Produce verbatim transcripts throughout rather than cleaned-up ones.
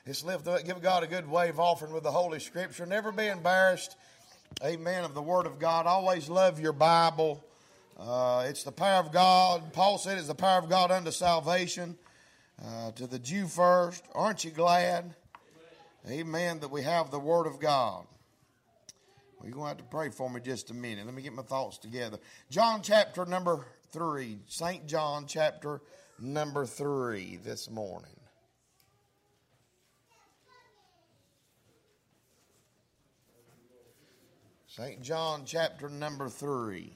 Just lift, give God a good wave offering with the Holy Scripture. Never be embarrassed, amen, of the Word of God. Always love your Bible. Uh, it's the power of God. Paul said it's the power of God unto salvation. Uh, to the Jew first. Aren't you glad, amen, amen, that we have the Word of God? Well, you're going to have to pray for me just a minute. Let me get my thoughts together. John chapter number three. Saint John chapter number three this morning. Saint John chapter number three.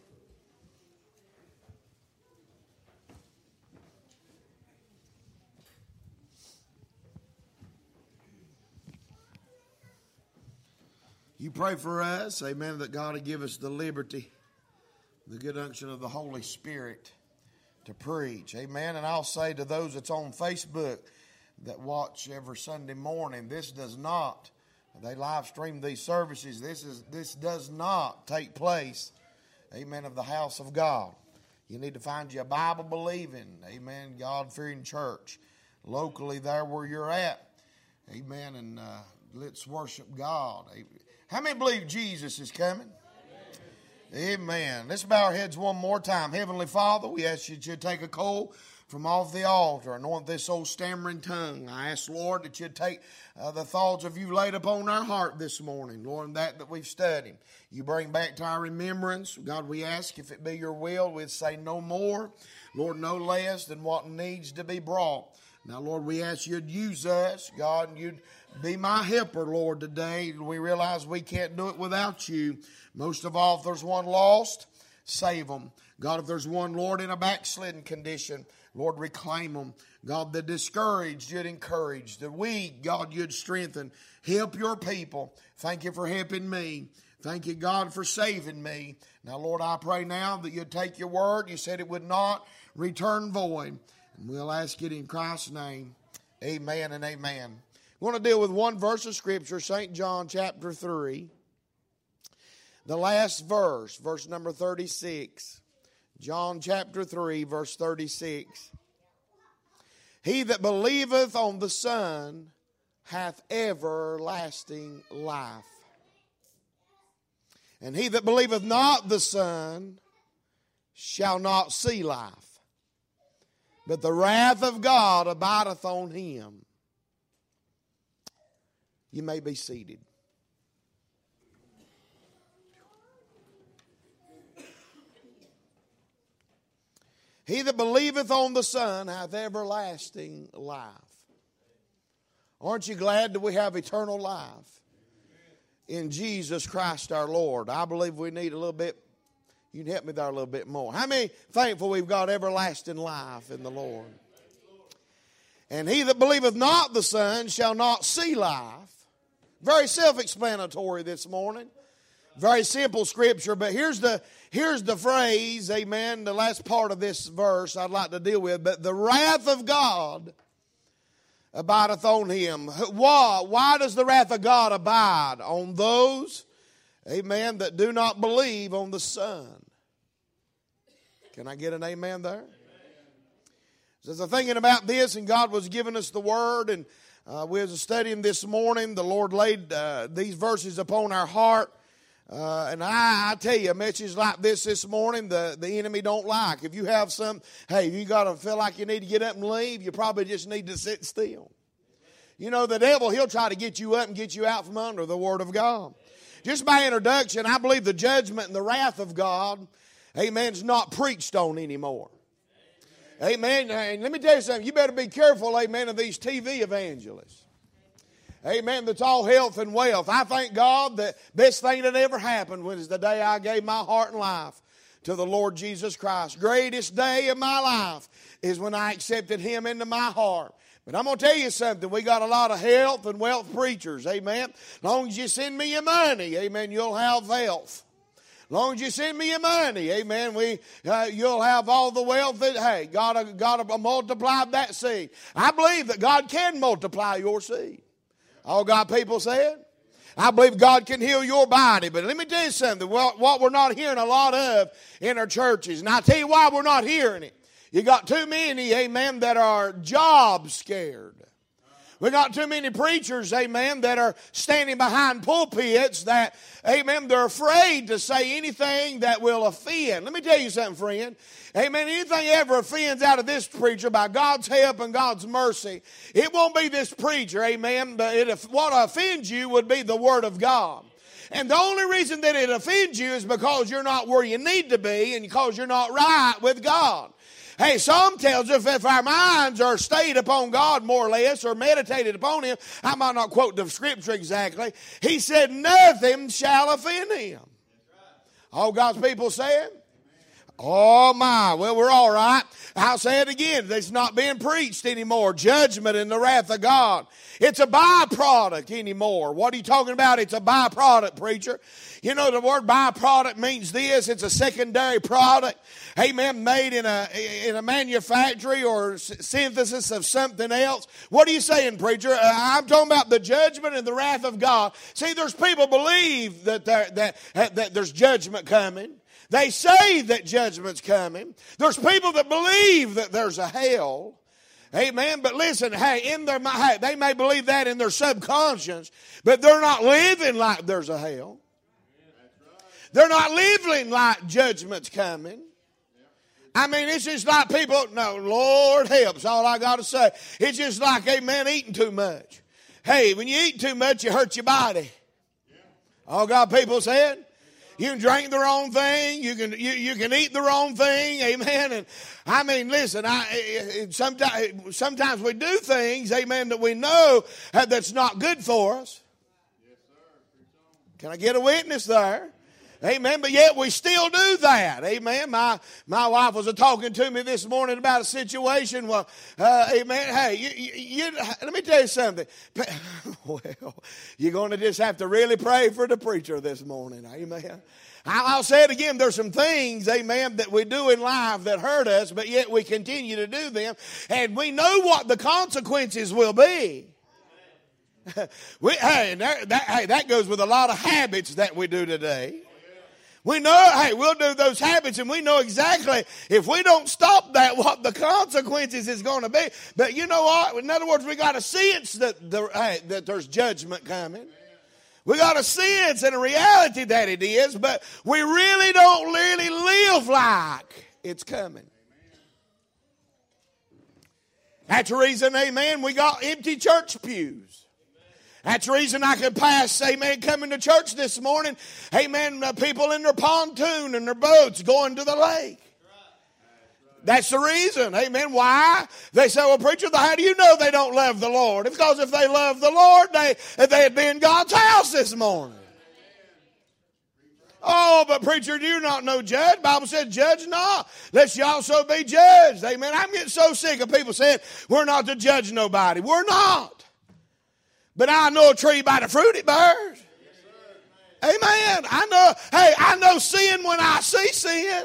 You pray for us, amen, that God will give us the liberty, the good unction of the Holy Spirit to preach, amen. And I'll say to those that's on Facebook that watch every Sunday morning, this does not, they live stream these services, this is this does not take place, amen, of the house of God. You need to find you a Bible-believing, amen, God-fearing church locally there where you're at, amen, and uh, let's worship God. How many believe Jesus is coming? Amen. Amen. Let's bow our heads one more time. Heavenly Father, we ask you to take a coal from off the altar, anoint this old stammering tongue. I ask, Lord, that you'd take uh, the thoughts of you laid upon our heart this morning, Lord, that that we've studied. You bring back to our remembrance. God, we ask if it be your will, we'd say no more, Lord, no less than what needs to be brought. Now, Lord, we ask you'd use us, God, and you'd be my helper, Lord, today. We realize we can't do it without you. Most of all, if there's one lost, save them. God, if there's one, Lord, in a backslidden condition, Lord, reclaim them. God, the discouraged, you'd encourage. The weak, God, you'd strengthen. Help your people. Thank you for helping me. Thank you, God, for saving me. Now, Lord, I pray now that you'd take your word. You said it would not return void. And we'll ask it in Christ's name. Amen and amen. I want to deal with one verse of Scripture, Saint John chapter three. The last verse, verse number thirty-six. John chapter three, verse thirty-six. He that believeth on the Son hath everlasting life. And he that believeth not the Son shall not see life. But the wrath of God abideth on him. You may be seated. He that believeth on the Son hath everlasting life. Aren't you glad that we have eternal life in Jesus Christ our Lord? I believe we need a little bit. You can help me there a little bit more. How many thankful we've got everlasting life in the Lord? And he that believeth not the Son shall not see life. Very self-explanatory this morning. Very simple scripture, but here's the here's the phrase, amen, the last part of this verse I'd like to deal with. But the wrath of God abideth on him. Why? Why does the wrath of God abide on those, amen, that do not believe on the Son? Can I get an amen there? Amen. As I'm thinking about this, and God was giving us the word, and uh, we was studying this morning, the Lord laid uh, these verses upon our heart. Uh, and I, I tell you, a message like this this morning, the, the enemy don't like. If you have some, hey, you got to feel like you need to get up and leave, you probably just need to sit still. You know, the devil, he'll try to get you up and get you out from under the Word of God. Just by introduction, I believe the judgment and the wrath of God, amen, is not preached on anymore. Amen. And let me tell you something. You better be careful, amen, of these T V evangelists. Amen. That's all health and wealth. I thank God that best thing that ever happened was the day I gave my heart and life to the Lord Jesus Christ. Greatest day of my life is when I accepted Him into my heart. But I'm going to tell you something. We got a lot of health and wealth preachers. Amen. As long as you send me your money, amen, you'll have health. As long as you send me your money, amen, we uh, you'll have all the wealth that, hey, God, God will multiply that seed. I believe that God can multiply your seed. All God people said? I believe God can heal your body. But let me tell you something. What, what we're not hearing a lot of in our churches, and I'll tell you why we're not hearing it. You got too many, amen, that are job scared. We got too many preachers, amen, that are standing behind pulpits that, amen, they're afraid to say anything that will offend. Let me tell you something, friend. Amen. Anything ever offends out of this preacher by God's help and God's mercy, it won't be this preacher, amen, but it, what offends you would be the Word of God. And the only reason that it offends you is because you're not where you need to be and because you're not right with God. Hey, Psalm tells us if our minds are stayed upon God more or less or meditated upon Him, I might not quote the scripture exactly, He said nothing shall offend Him. All God's people saying? Oh my, well we're all right. I'll say it again, it's not being preached anymore. Judgment and the wrath of God. It's a byproduct anymore. What are you talking about? It's a byproduct, preacher. You know the word byproduct means this, it's a secondary product, amen, made in a in a manufactory or synthesis of something else. What are you saying, preacher? Uh, I'm talking about the judgment and the wrath of God. See, there's people believe that there, that, that there's judgment coming. They say that judgment's coming. There's people that believe that there's a hell. Amen. But listen, hey, in their hey, they may believe that in their subconscious, but they're not living like there's a hell. They're not living like judgment's coming. I mean, it's just like people, no, Lord helps, all I got to say. It's just like, amen, eating too much. Hey, when you eat too much, you hurt your body. All God people said. You can drink the wrong thing. You can you, you can eat the wrong thing. Amen. And I mean, listen. I sometimes sometimes we do things. Amen. That we know that's not good for us. Can I get a witness there? Amen. But yet we still do that. Amen. My my wife was talking to me this morning about a situation. Well, uh, amen. Hey, you, you, you, let me tell you something. Well, you're going to just have to really pray for the preacher this morning. Amen. I'll say it again. There's some things, amen, that we do in life that hurt us, but yet we continue to do them. And we know what the consequences will be. we, hey, that, that, hey, that goes with a lot of habits that we do today. We know, hey, we'll do those habits and we know exactly if we don't stop that, what the consequences is going to be. But you know what? In other words, we got a sense that, the, hey, that there's judgment coming. We got a sense and a reality that it is, but we really don't really live like it's coming. That's the reason, amen, we got empty church pews. That's the reason I could pass, amen, coming to church this morning, amen, uh, people in their pontoon and their boats going to the lake. That's the reason, amen. Why? They say, well, preacher, how do you know they don't love the Lord? It's because if they love the Lord, they, they'd be in God's house this morning. Oh, but preacher, do you not know judge? The Bible said, judge not, lest you also be judged. Amen. I'm getting so sick of people saying, we're not to judge nobody. We're not. But I know a tree by the fruit it bears. Amen. I know, hey, I know sin when I see sin.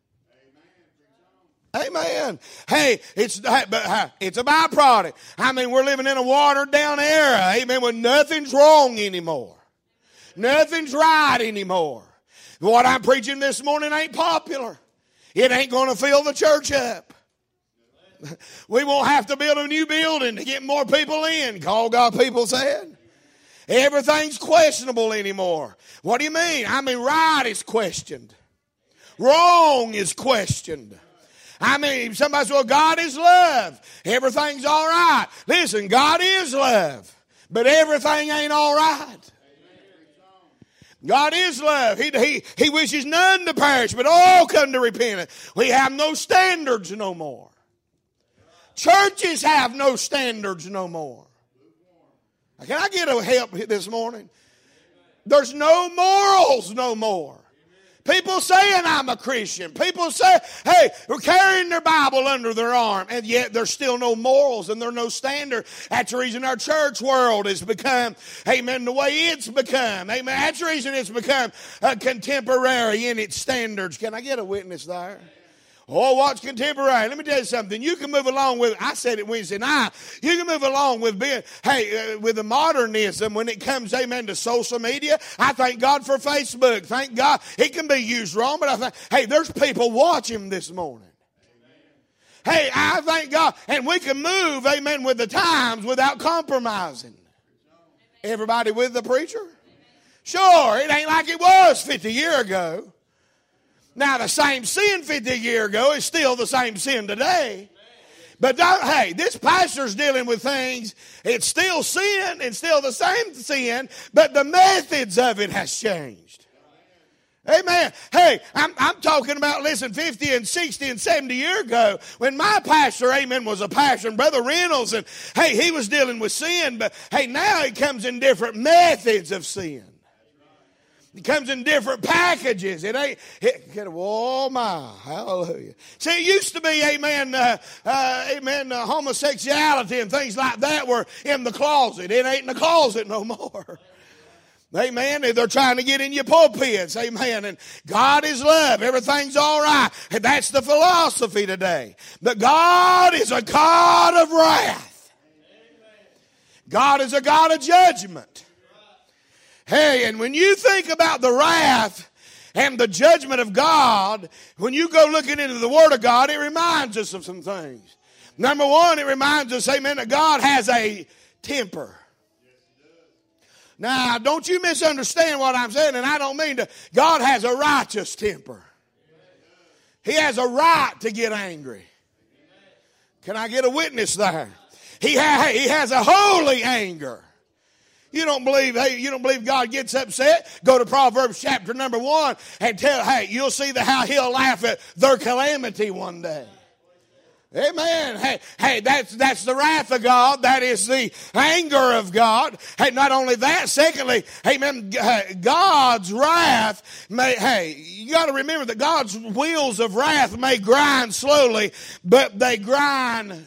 Amen. Hey, it's it's a byproduct. I mean, we're living in a watered down era. Amen. When nothing's wrong anymore. Nothing's right anymore. What I'm preaching this morning ain't popular. It ain't going to fill the church up. We won't have to build a new building to get more people in. Call God people said. Everything's questionable anymore. What do you mean? I mean, right is questioned. Wrong is questioned. I mean, somebody says, well, God is love. Everything's all right. Listen, God is love. But everything ain't all right. God is love. He, he, he wishes none to perish, but all come to repentance. We have no standards no more. Churches have no standards no more. Can I get a help this morning? There's no morals no more. People saying I'm a Christian. People say, hey, they're carrying their Bible under their arm. And yet there's still no morals and there's no standard. That's the reason our church world has become, amen, the way it's become. Amen. That's the reason it's become uh, contemporary in its standards. Can I get a witness there? Oh, what's contemporary? Let me tell you something. You can move along with, I said it Wednesday night, you can move along with being, hey, uh, with the modernism when it comes, amen, to social media. I thank God for Facebook. Thank God. It can be used wrong, but I think, hey, there's people watching this morning. hey, I thank God. And we can move, amen, with the times without compromising. Everybody with the preacher? Sure, it ain't like it was fifty years ago. Now, the same sin fifty years ago is still the same sin today. But don't, hey, this pastor's dealing with things. It's still sin. It's still the same sin. But the methods of it has changed. Amen. Hey, I'm, I'm talking about, listen, fifty and sixty and seventy years ago when my pastor, amen, was a pastor, and Brother Reynolds, and hey, he was dealing with sin. But hey, now it comes in different methods of sin. It comes in different packages. It ain't, it, oh my, hallelujah. See, it used to be, amen, uh, uh, amen, uh, homosexuality and things like that were in the closet. It ain't in the closet no more. Amen. They're trying to get in your pulpits. Amen. And God is love. Everything's all right. And that's the philosophy today. But God is a God of wrath. God is a God of judgment. Hey, and when you think about the wrath and the judgment of God, when you go looking into the Word of God, it reminds us of some things. Number one, it reminds us, amen, that God has a temper. Now, don't you misunderstand what I'm saying, and I don't mean to. God has a righteous temper. He has a right to get angry. Can I get a witness there? He, ha- he has a holy anger. You don't believe, hey, you don't believe God gets upset? Go to Proverbs chapter number one and tell, hey, you'll see the, how he'll laugh at their calamity one day. Amen. Hey, hey, that's, that's the wrath of God. That is the anger of God. Hey, not only that, secondly, amen, God's wrath may, hey, you got to remember that God's wheels of wrath may grind slowly, but they grind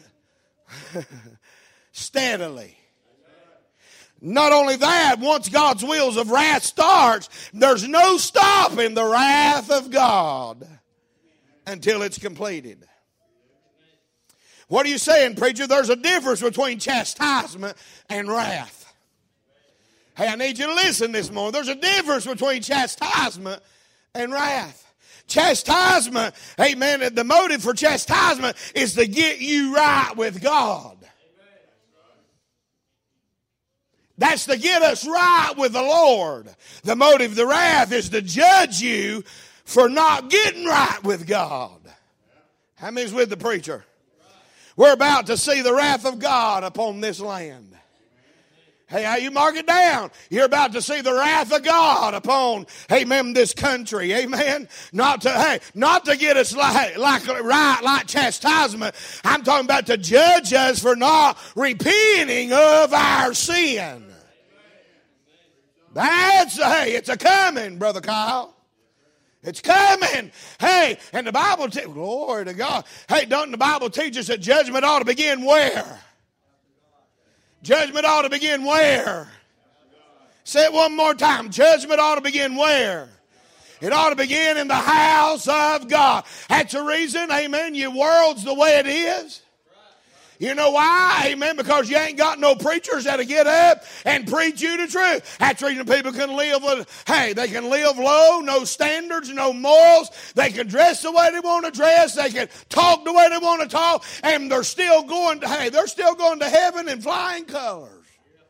steadily. Not only that, once God's wheels of wrath starts, there's no stopping the wrath of God until it's completed. What are you saying, preacher? There's a difference between chastisement and wrath. Hey, I need you to listen this morning. There's a difference between chastisement and wrath. Chastisement, amen, the motive for chastisement is to get you right with God. That's to get us right with the Lord. The motive of the wrath is to judge you for not getting right with God. How many's with the preacher? We're about to see the wrath of God upon this land. Hey, how you mark it down? You're about to see the wrath of God upon, amen, this country. Amen. Not to, hey, not to get us like, like right, like chastisement. I'm talking about to judge us for not repenting of our sin. That's, hey, it's a coming, Brother Kyle. It's coming. Hey, and the Bible, te- glory to God. Hey, doesn't the Bible teach us that judgment ought to begin where? Judgment ought to begin where? Say it one more time. Judgment ought to begin where? It ought to begin in the house of God. That's the reason, amen, your world's the way it is. You know why? Amen. Because you ain't got no preachers that'll get up and preach you the truth. That's the reason people can live with, hey, they can live low, no standards, no morals. They can dress the way they want to dress. They can talk the way they want to talk. And they're still going to, hey, they're still going to heaven in flying colors.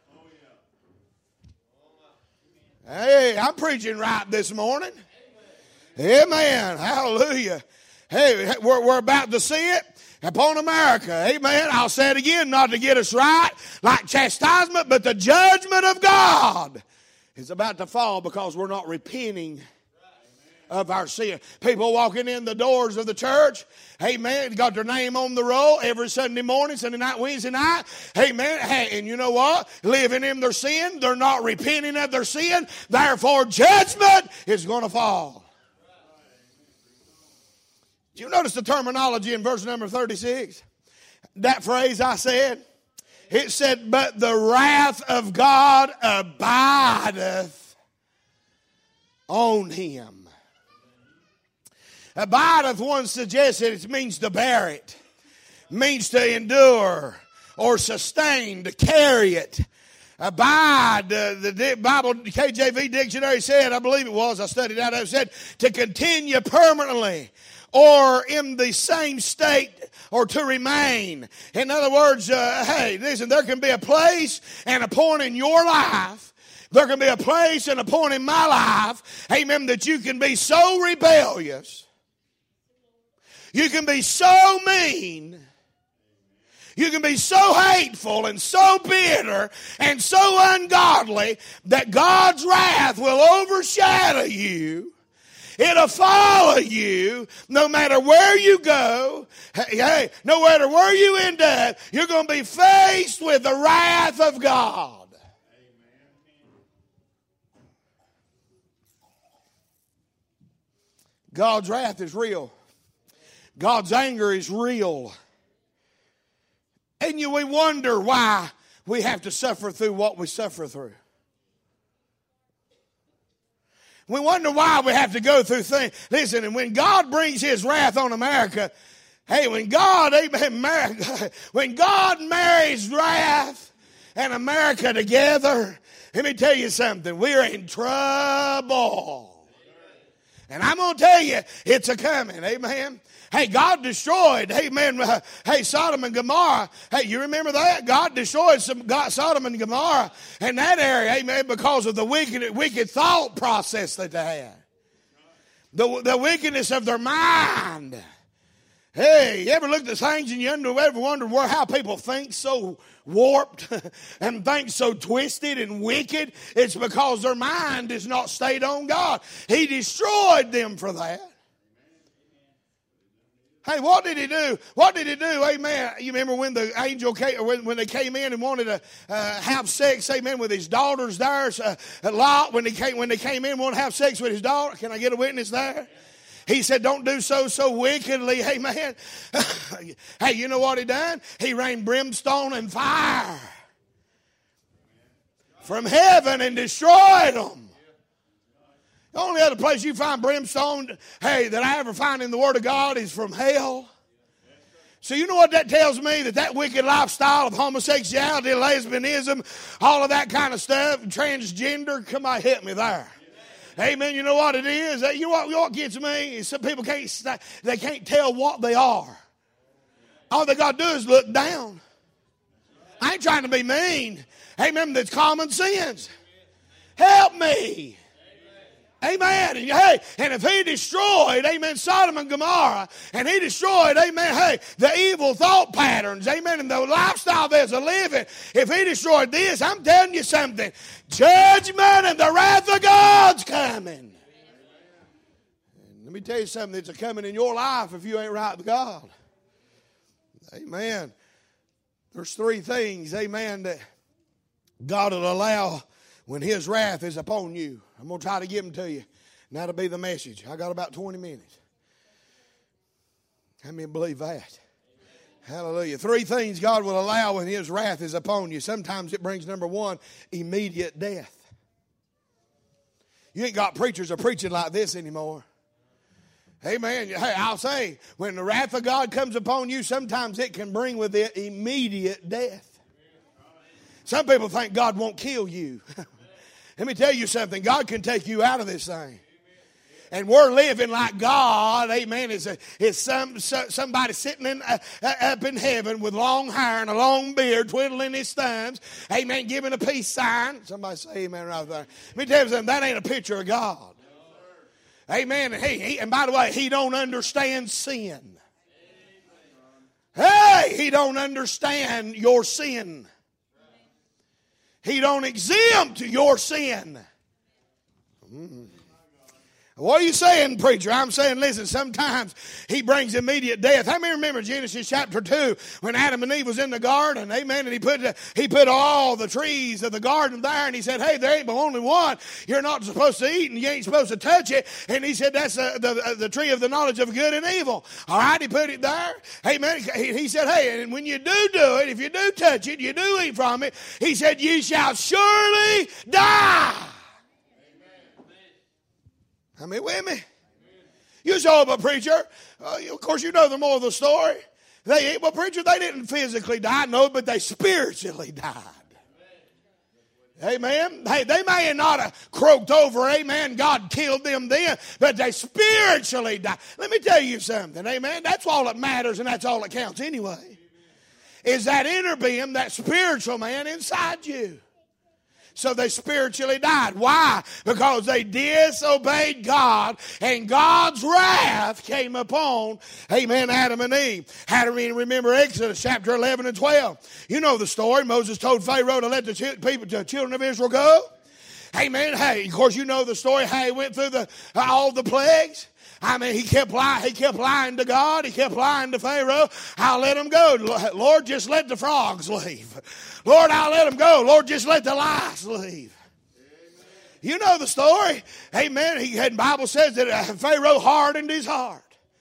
Hey, I'm preaching right this morning. Amen. Hallelujah. Hey, we're, we're about to see it upon America. Amen. I'll say it again, not to get us right, like chastisement, but the judgment of God is about to fall because we're not repenting of our sin. People walking in the doors of the church, amen, got their name on the roll every Sunday morning, Sunday night, Wednesday night, amen. Hey, and you know what? Living in their sin, they're not repenting of their sin, therefore judgment is going to fall. Do you notice the terminology in verse number thirty-six? That phrase I said, it said, but the wrath of God abideth on him. Abideth, one suggests that it means to bear it, means to endure or sustain, to carry it. Abide, uh, the Bible, K J V dictionary said, I believe it was, I studied out, it said to continue permanently or in the same state or to remain. In other words, uh, hey, listen, there can be a place and a point in your life, there can be a place and a point in my life, amen, that you can be so rebellious, you can be so mean, you can be so hateful and so bitter and so ungodly that God's wrath will overshadow you. It'll follow you no matter where you go. Hey, hey, no matter where you end up, you're going to be faced with the wrath of God. God's wrath is real. God's anger is real. And you, we wonder why we have to suffer through what we suffer through. We wonder why we have to go through things. Listen, and when God brings His wrath on America, hey, when God, amen, when God marries wrath and America together, let me tell you something. We're in trouble. And I'm going to tell you, it's a coming. Amen. Hey, God destroyed, hey, man, uh, hey, Sodom and Gomorrah. Hey, you remember that? God destroyed some God, Sodom and Gomorrah in that area, amen, because of the wicked, wicked thought process that they had. The, the wickedness of their mind. Hey, you ever looked at things and you ever wondered where, how people think so warped and think so twisted and wicked? It's because their mind is not stayed on God. He destroyed them for that. Hey, what did he do? What did he do? Amen. You remember when the angel came, when, when they came in and wanted to uh, have sex, amen, with his daughters there. Uh, Lot, when they came, when they came in, wanted to have sex with his daughter. Can I get a witness there? He said, don't do so so wickedly. Hey, man. Hey, you know what he done? He rained brimstone and fire from heaven and destroyed them. The only other place you find brimstone, hey, that I ever find in the Word of God is from hell. So you know what that tells me? That that wicked lifestyle of homosexuality, lesbianism, all of that kind of stuff, transgender, come on, hit me there. Amen. You know what it is? You know what, you know what gets me? Is some people can't, they can't tell what they are. All they got to do is look down. I ain't trying to be mean. Amen. That's common sense. Help me. Amen. And, hey, and if he destroyed, amen, Sodom and Gomorrah, and he destroyed, amen, hey, the evil thought patterns, amen, and the lifestyle there's a living, if he destroyed this, I'm telling you something, judgment and the wrath of God's coming. And let me tell you something that's a coming in your life if you ain't right with God. Amen. There's three things, amen, that God will allow when His wrath is upon you. I'm going to try to give them to you. And that'll be the message. I got about twenty minutes. How many believe that? Amen. Hallelujah. Three things God will allow when His wrath is upon you. Sometimes it brings, number one, immediate death. You ain't got preachers are preaching like this anymore. Amen. Hey, I'll say, when the wrath of God comes upon you, sometimes it can bring with it immediate death. Some people think God won't kill you. Let me tell you something. God can take you out of this thing. And we're living like God, amen, is, a, is some, so, somebody sitting in, uh, up in heaven with long hair and a long beard, twiddling his thumbs, amen, giving a peace sign. Somebody say amen right there. Let me tell you something. That ain't a picture of God. Amen. And, he, he, and by the way, He don't understand sin. Hey, He don't understand your sin. He don't exempt your sin. Mm. What are you saying, preacher? I'm saying, listen, sometimes He brings immediate death. How many remember Genesis chapter two when Adam and Eve was in the garden? Amen. And he put, he put all the trees of the garden there and He said, hey, there ain't but only one you're not supposed to eat and you ain't supposed to touch it. And He said, that's the, the, the tree of the knowledge of good and evil. All right, He put it there. Amen. He, he said, hey, and when you do do it, if you do touch it, you do eat from it, He said, you shall surely die. I mean, with me? You saw a preacher. Uh, of course, you know the moral of the story. They, well, preacher, they didn't physically die, no, but they spiritually died. Amen. Hey, they may not have croaked over, amen, God killed them then, but they spiritually died. Let me tell you something, amen. That's all that matters and that's all that counts anyway. Is that inner being, that spiritual man inside you. So they spiritually died. Why? Because they disobeyed God, and God's wrath came upon, amen, Adam and Eve. Adam and Eve, remember Exodus chapter eleven and twelve. You know the story. Moses told Pharaoh to let the people, the children of Israel go. Amen. Hey, of course you know the story, how he went through the all the plagues. I mean, he kept lying. He kept lying to God. He kept lying to Pharaoh. I'll let him go. Lord, just let the frogs leave. Lord, I'll let them go. Lord, just let the lice leave. Amen. You know the story. Amen. He had, the Bible says that uh, Pharaoh hardened his heart.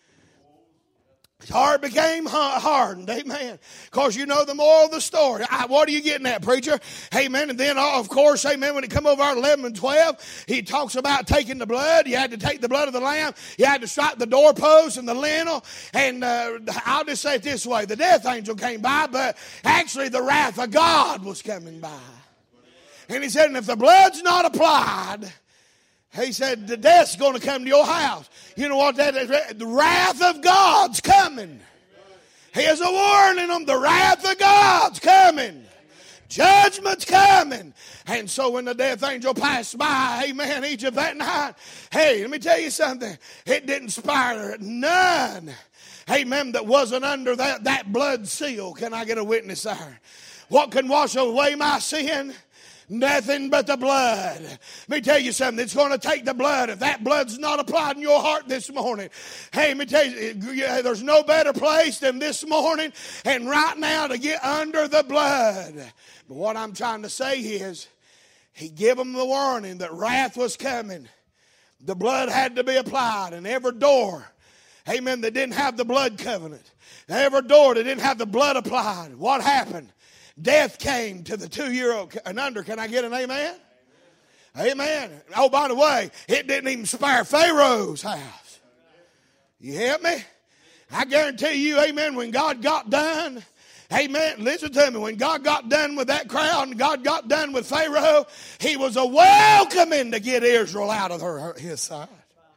His heart became hardened. Amen. Because you know the moral of the story. I, what are you getting at, preacher? Amen. And then, of course, amen, when it come over our eleven and twelve, he talks about taking the blood. You had to take the blood of the lamb. You had to strike the doorpost and the lintel. And uh, I'll just say it this way. The death angel came by, but actually the wrath of God was coming by. And he said, and if the blood's not applied, he said, the death's going to come to your house. You know what that is? The wrath of God's coming. He is a warning them. The wrath of God's coming. Judgment's coming. And so when the death angel passed by, amen, Egypt that night, hey, let me tell you something. It didn't spare none, amen, that wasn't under that, that blood seal. Can I get a witness there? What can wash away my sin? Nothing but the blood. Let me tell you something. It's going to take the blood. If that blood's not applied in your heart this morning, hey, let me tell you, there's no better place than this morning and right now to get under the blood. But what I'm trying to say is, he gave them the warning that wrath was coming. The blood had to be applied, and every door, amen, that didn't have the blood covenant, every door that didn't have the blood applied, what happened? Death came to the two-year-old and under. Can I get an amen? Amen? Amen. Oh, by the way, it didn't even spare Pharaoh's house. You help me? I guarantee you, amen, when God got done, amen, listen to me, when God got done with that crowd and God got done with Pharaoh, he was a welcoming to get Israel out of her, his side.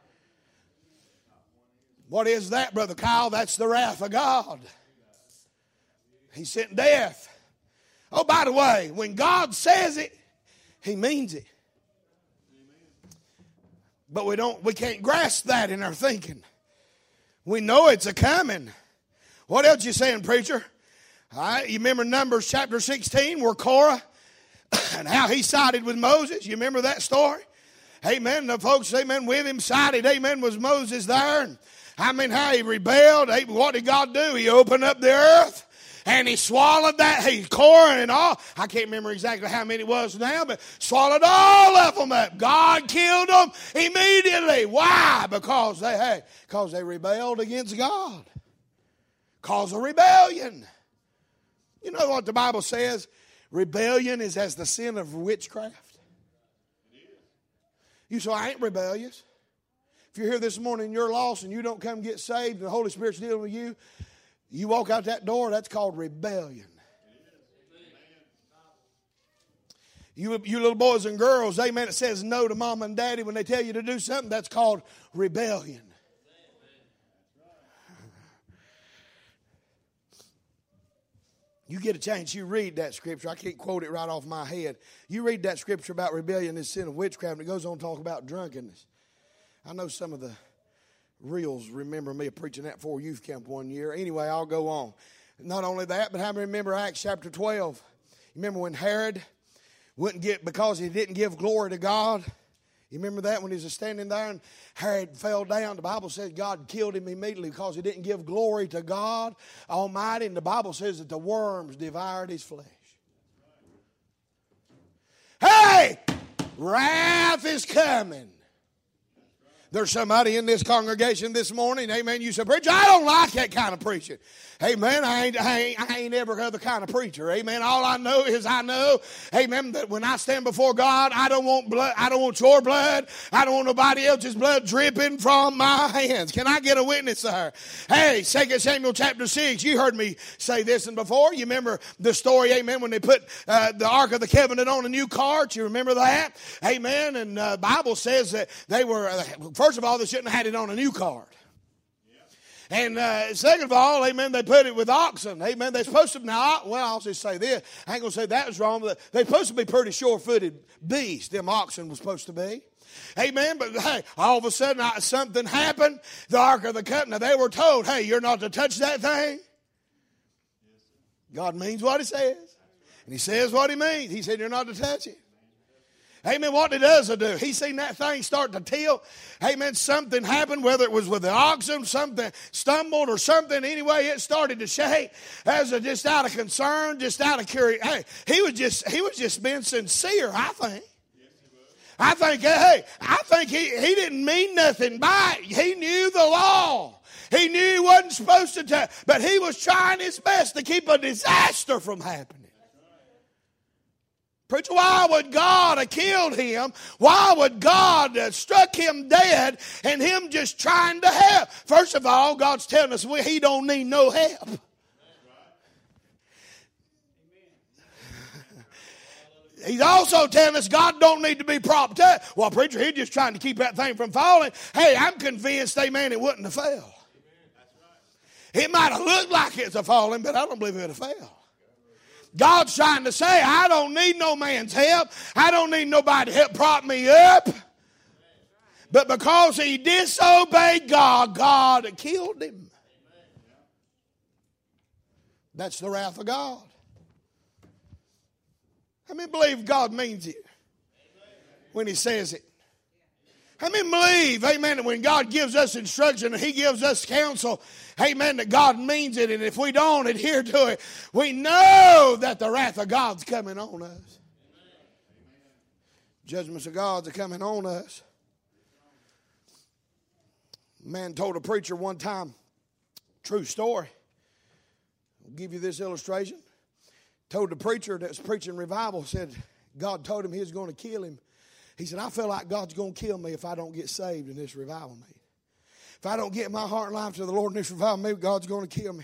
What is that, Brother Kyle? That's the wrath of God. He sent death. Oh, by the way, when God says it, he means it. But we don't, we can't grasp that in our thinking. We know it's a coming. What else you saying, preacher? All right, you remember Numbers chapter sixteen where Korah and how he sided with Moses? You remember that story? Amen. The folks, amen, with him sided, amen, was Moses there. And I mean, how he rebelled. What did God do? He opened up the earth. And he swallowed that, he Korah and all. I can't remember exactly how many it was now, but swallowed all of them up. God killed them immediately. Why? Because they, hey, because they rebelled against God. Cause of rebellion. You know what the Bible says? Rebellion is as the sin of witchcraft. You say, I ain't rebellious. If you're here this morning and you're lost and you don't come get saved and the Holy Spirit's dealing with you, you walk out that door, that's called rebellion. You, you little boys and girls, amen, it says no to mom and daddy when they tell you to do something, that's called rebellion. You get a chance, you read that scripture. I can't quote it right off my head. You read that scripture about rebellion and sin of witchcraft, and it goes on to talk about drunkenness. I know some of the reels remember me preaching that for youth camp one year. Anyway, I'll go on. Not only that, but how many remember Acts chapter twelve? You remember when Herod wouldn't get, because he didn't give glory to God? You remember that when he was standing there and Herod fell down? The Bible says God killed him immediately because he didn't give glory to God Almighty. And the Bible says that the worms devoured his flesh. Hey! Wrath is coming. There's somebody in this congregation this morning, amen, you say, preacher, I don't like that kind of preaching. Amen, I ain't, I ain't, I ain't ever heard the kind of preacher. Amen, all I know is I know, amen, that when I stand before God, I don't want blood, I don't want your blood, I don't want nobody else's blood dripping from my hands. Can I get a witness there? Hey, Second Samuel chapter six, you heard me say this and before. You remember the story, amen, when they put uh, the Ark of the Covenant on a new cart. You remember that? Amen, and the uh, Bible says that they were... Uh, First of all, they shouldn't have had it on a new cart. And uh, second of all, amen, they put it with oxen. Amen. They're supposed to, now, well, I'll just say this. I ain't going to say that was wrong, but they're supposed to be pretty sure-footed beasts, them oxen was supposed to be. Amen. But hey, all of a sudden I, something happened. The Ark of the Covenant, they were told, hey, you're not to touch that thing. God means what he says. And he says what he means. He said you're not to touch it. Amen. What did Uzzah do? He seen that thing start to tilt. Amen. Something happened, whether it was with the oxen, something stumbled or something. Anyway, it started to shake. Uzzah just out of concern, just out of curiosity. Hey, he was just he was just being sincere, I think. I think, hey, I think he, he didn't mean nothing by it. He knew the law. He knew he wasn't supposed to touch, but he was trying his best to keep a disaster from happening. Preacher, why would God have killed him? Why would God have struck him dead and him just trying to help? First of all, God's telling us we, he don't need no help. He's also telling us God don't need to be propped up. Well, preacher, he's just trying to keep that thing from falling. Hey, I'm convinced, amen, it wouldn't have fell. It might have looked like it's a falling, but I don't believe it would have fell. God's trying to say, I don't need no man's help. I don't need nobody to help prop me up. But because he disobeyed God, God killed him. That's the wrath of God. How many believe God means it when he says it? How many believe, amen, that when God gives us instruction and he gives us counsel, amen, that God means it, and if we don't adhere to it, we know that the wrath of God's coming on us. Judgments of God are coming on us. A man told a preacher one time, true story. I'll give you this illustration. Told the preacher that was preaching revival, said God told him he was going to kill him. He said, I feel like God's going to kill me if I don't get saved in this revival meeting. If I don't get my heart and life to the Lord in this revival meeting, God's going to kill me.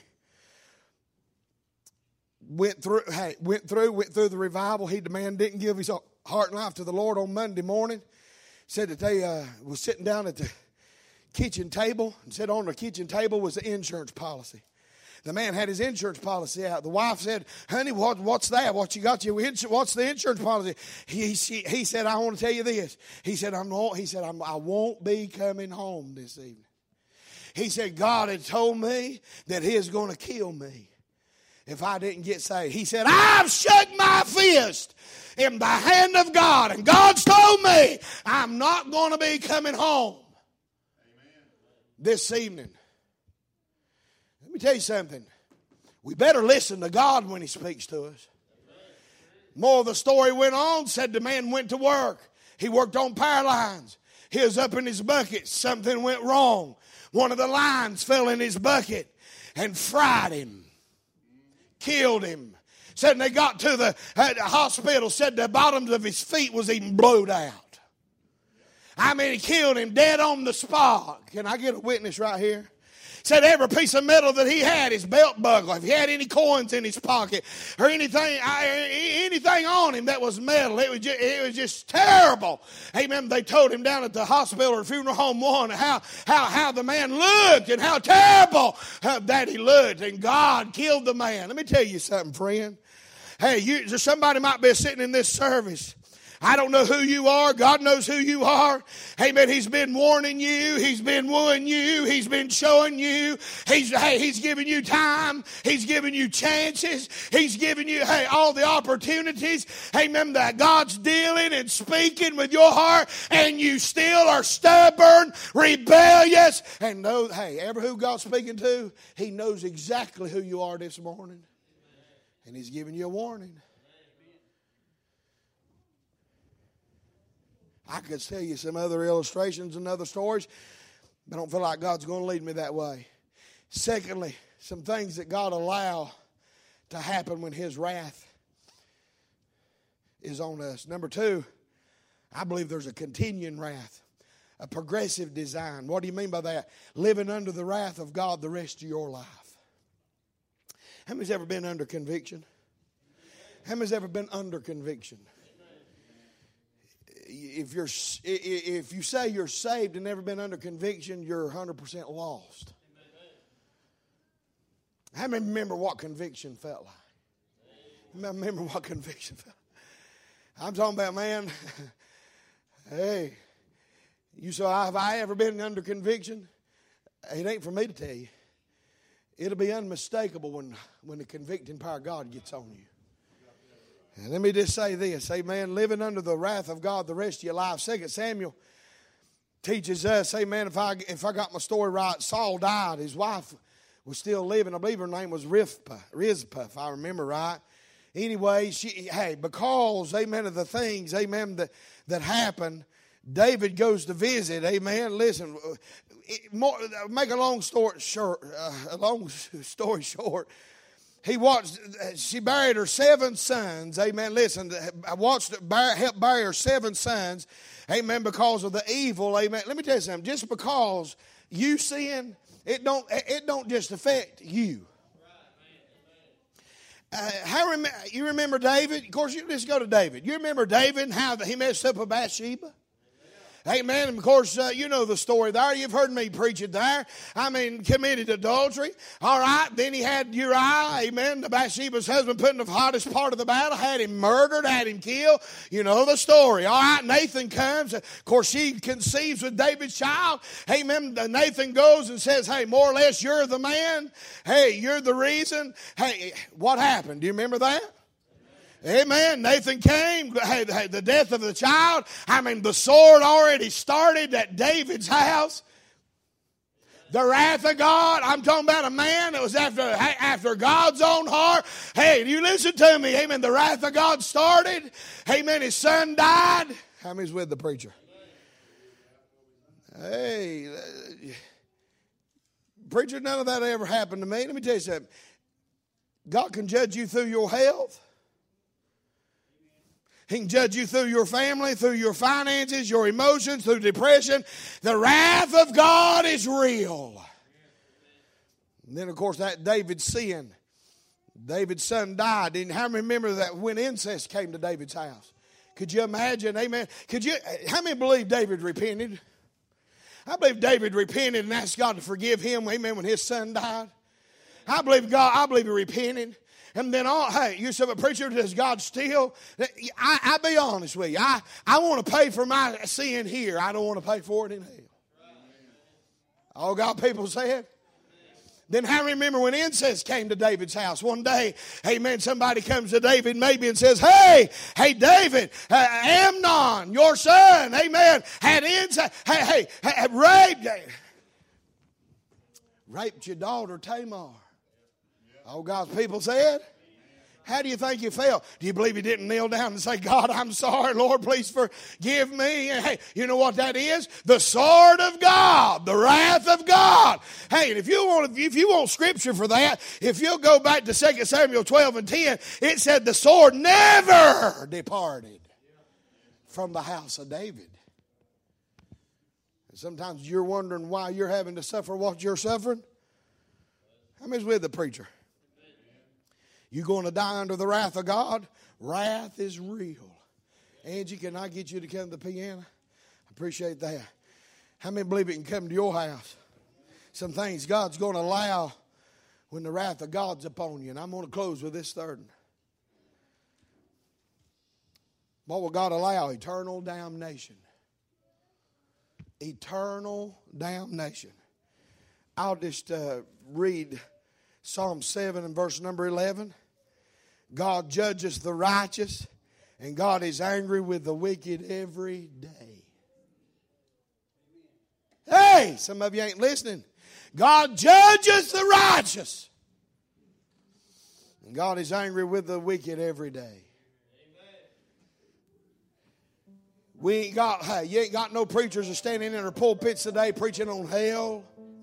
Went through, hey, went through, went through the revival. He, the man didn't give his heart and life to the Lord on Monday morning. Said that they uh, was sitting down at the kitchen table, and said on the kitchen table was the insurance policy. The man had his insurance policy out. The wife said, honey, what, what's that? What you got? You, what's the insurance policy? He, he, he said, I want to tell you this. He said, I'm not, he said, I'm, I won't be coming home this evening. He said, God had told me that he was going to kill me if I didn't get saved. He said, I've shook my fist in the hand of God, and God's told me I'm not going to be coming home Amen. This evening. Let me tell you something. We better listen to God when he speaks to us. More of the story went on, said the man went to work. He worked on power lines. He was up in his bucket. Something went wrong. One of the lines fell in his bucket and fried him. Killed him. Said they got to the, uh, the hospital, said the bottoms of his feet was even blowed out. I mean, he killed him dead on the spot. Can I get a witness right here? Said every piece of metal that he had, his belt buckle, if he had any coins in his pocket or anything, anything on him that was metal, it was just, it was just terrible. Amen. They told him down at the hospital or funeral home one how how how the man looked and how terrible that he looked, and God killed the man. Let me tell you something, friend. Hey, you, somebody might be sitting in this service. I don't know who you are. God knows who you are. Amen. He's been warning you. He's been wooing you. He's been showing you. He's, hey, he's giving you time. He's giving you chances. He's giving you, hey, all the opportunities. Amen. That God's dealing and speaking with your heart, and you still are stubborn, rebellious. And know, hey, ever who God's speaking to, he knows exactly who you are this morning. And he's giving you a warning. I could tell you some other illustrations and other stories, but I don't feel like God's going to lead me that way. Secondly, some things that God allow to happen when His wrath is on us. Number two, I believe there's a continuing wrath, a progressive design. What do you mean by that? Living under the wrath of God the rest of your life. How many's ever been under conviction? How many's ever been under conviction? If you're, if you say you're saved and never been under conviction, you're one hundred percent lost. How many remember what conviction felt like? How many remember what conviction felt like? I'm talking about, man, hey, you say, have I ever been under conviction? It ain't for me to tell you. It'll be unmistakable when, when the convicting power of God gets on you. And let me just say this, amen, living under the wrath of God the rest of your life. Second Samuel teaches us, amen, if I, if I got my story right, Saul died. His wife was still living. I believe her name was Rizpah, Rizpah, if I remember right. Anyway, she, hey, because, amen, of the things, amen, that, that happened, David goes to visit, amen. Listen, it, more, make a long story short, uh, a long story short. He watched, she buried her seven sons, amen. Listen, I watched her help bury her seven sons, amen, because of the evil, amen. Let me tell you something, just because you sin, it don't, it don't just affect you. Uh, how rem- you remember David? Of course, you just go to David. You remember David and how he messed up with Bathsheba? Amen. And of course, uh, you know the story there. You've heard me preach it there. I mean, committed adultery. All right. Then he had Uriah. Amen. The Bathsheba's husband put in the hottest part of the battle. Had him murdered. Had him killed. You know the story. All right. Nathan comes. Of course, she conceives with David's child. Amen. Nathan goes and says, hey, more or less, you're the man. Hey, you're the reason. Hey, what happened? Do you remember that? Amen. Nathan came, the death of the child. I mean, the sword already started at David's house. The wrath of God. I'm talking about a man that was after, after God's own heart. Hey, you listen to me. Amen. The wrath of God started. Amen. His son died. How many's with the preacher? Hey, preacher, none of that ever happened to me. Let me tell you something. God can judge you through your health. He can judge you through your family, through your finances, your emotions, through depression. The wrath of God is real. And then, of course, that David's sin. David's son died. And how many remember that when incest came to David's house? Could you imagine? Amen. Could you? How many believe David repented? I believe David repented and asked God to forgive him. Amen. When his son died, I believe God. I believe he repented. And then, all, hey, you said, preacher, does God still? I, I'll be honest with you. I, I want to pay for my sin here. I don't want to pay for it in hell. All God people said. Then how remember when incest came to David's house? One day, amen, somebody comes to David maybe and says, hey, hey, David, uh, Amnon, your son, amen, had incest, hey, hey, had raped, raped your daughter Tamar. All God's people said. How do you think you felt? Do you believe he didn't kneel down and say, God, I'm sorry, Lord, please forgive me? And hey, you know what that is? The sword of God, the wrath of God. Hey, and if you want, if you want scripture for that, if you'll go back to Second Samuel twelve and ten, it said the sword never departed from the house of David. And sometimes you're wondering why you're having to suffer what you're suffering. How many's with the preacher? You going to die under the wrath of God? Wrath is real. Angie, can I get you to come to the piano? I appreciate that. How many believe it can come to your house? Some things God's going to allow when the wrath of God's upon you. And I'm going to close with this third one. What will God allow? Eternal damnation. Eternal damnation. I'll just uh, read Psalm seven and verse number eleven. God judges the righteous, and God is angry with the wicked every day. Hey, some of you ain't listening. God judges the righteous, and God is angry with the wicked every day. We ain't got, hey, you ain't got no preachers are standing in their pulpits today preaching on hell.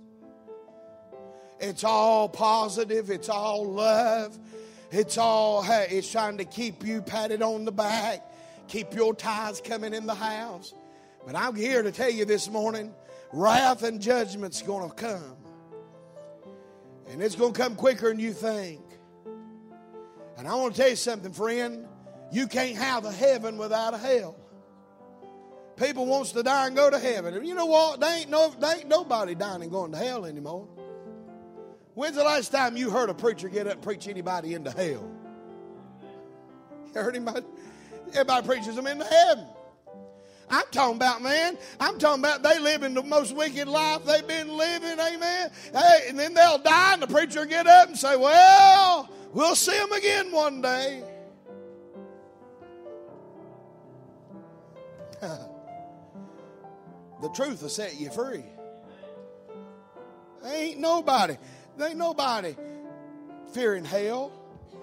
It's all positive. It's all love. It's all, hey, it's trying to keep you patted on the back. Keep your tithes coming in the house. But I'm here to tell you this morning, wrath and judgment's going to come. And it's going to come quicker than you think. And I want to tell you something, friend. You can't have a heaven without a hell. People wants to die and go to heaven. And you know what? They ain't, no, they ain't nobody dying and going to hell anymore. When's the last time you heard a preacher get up and preach anybody into hell? You heard anybody? Everybody preaches them into heaven. I'm talking about, man, I'm talking about they living the most wicked life they've been living, amen? Hey, and then they'll die and the preacher will get up and say, well, we'll see them again one day. The truth will set you free. There ain't nobody, there ain't nobody fearing hell.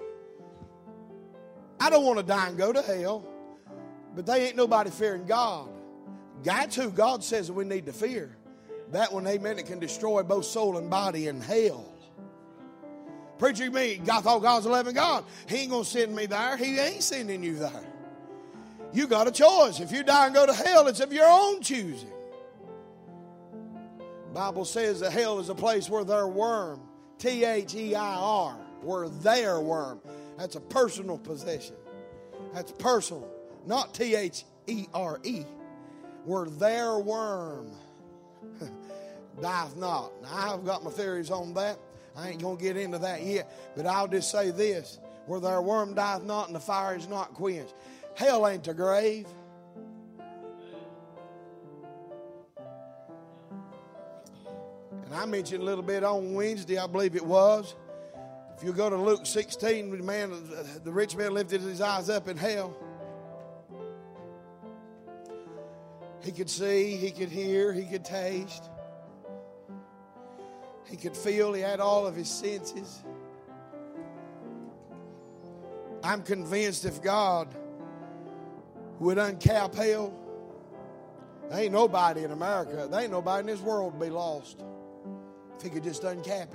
I don't want to die and go to hell, but they ain't nobody fearing God. That's who God says we need to fear. That one, amen, it can destroy both soul and body in hell. Preacher, me, I thought God's a loving God. He ain't going to send me there. He ain't sending you there. You got a choice. If you die and go to hell, it's of your own choosing. The Bible says that hell is a place where their worm, T H E I R, where their worm. That's a personal possession. That's personal. Not T H E R E. Where their worm dieth not. Now, I've got my theories on that. I ain't going to get into that yet. But I'll just say this. Where their worm dieth not and the fire is not quenched. Hell ain't the grave. And I mentioned a little bit on Wednesday, I believe it was. If you go to Luke sixteen, the man, the rich man lifted his eyes up in hell. He could see, he could hear, he could taste. He could feel, he had all of his senses. I'm convinced if God would uncap hell, there ain't nobody in America, there ain't nobody in this world would be lost if he could just uncap it.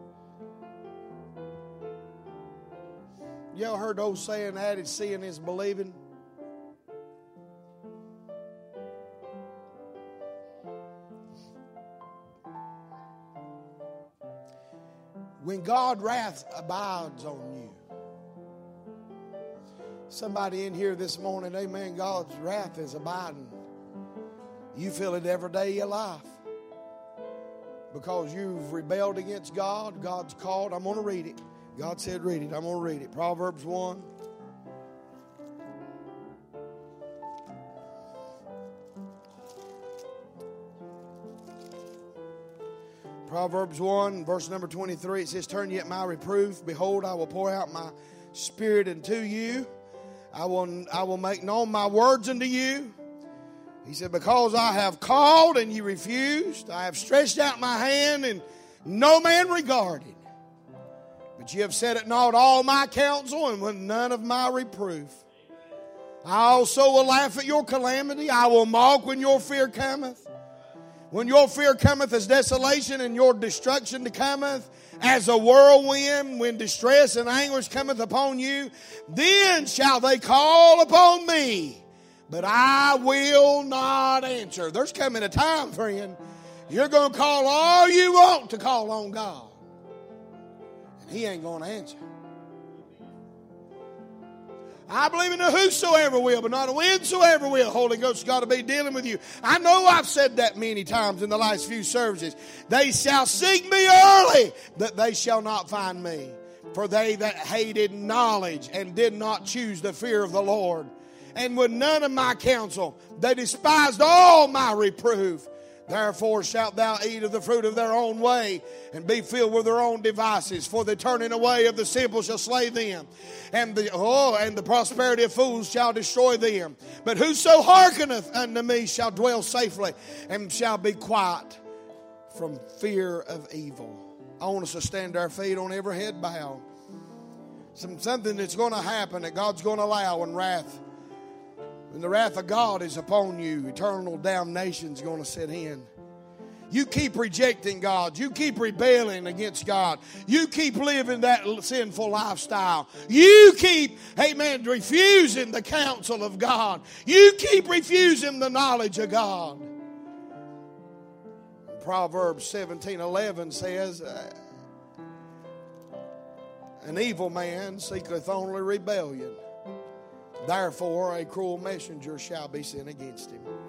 You ever heard the old saying that is seeing is believing? When God's wrath abides on you. Somebody in here this morning, amen, God's wrath is abiding. You feel it every day of your life. Because you've rebelled against God. God's called. I'm going to read it. God said read it. I'm going to read it. Proverbs one. Proverbs one, verse number twenty-three, it says, turn ye at my reproof. Behold, I will pour out my spirit into you. I will, I will make known my words unto you. He said, because I have called and you refused. I have stretched out my hand and no man regarded. But you have set at naught all my counsel and with none of my reproof. I also will laugh at your calamity. I will mock when your fear cometh. When your fear cometh as desolation and your destruction cometh as a whirlwind, when distress and anguish cometh upon you, then shall they call upon me, but I will not answer. There's coming a time, friend, you're going to call all you want to call on God, and He ain't going to answer. I believe in the whosoever will, but not a whensoever will. Holy Ghost got to be dealing with you. I know I've said that many times in the last few services. They shall seek me early, that they shall not find me. For they that hated knowledge and did not choose the fear of the Lord, and with none of my counsel, they despised all my reproof. Therefore shalt thou eat of the fruit of their own way, and be filled with their own devices. For the turning away of the simple shall slay them, and the oh, and the prosperity of fools shall destroy them. But whoso hearkeneth unto me shall dwell safely, and shall be quiet from fear of evil. I want us to stand our feet on every head bow. Some something that's going to happen that God's going to allow when wrath When the wrath of God is upon you, eternal damnation is going to set in. You keep rejecting God. You keep rebelling against God. You keep living that sinful lifestyle. You keep, amen, refusing the counsel of God. You keep refusing the knowledge of God. Proverbs seventeen eleven says, uh, an evil man seeketh only rebellion. Therefore a cruel messenger shall be sent against him.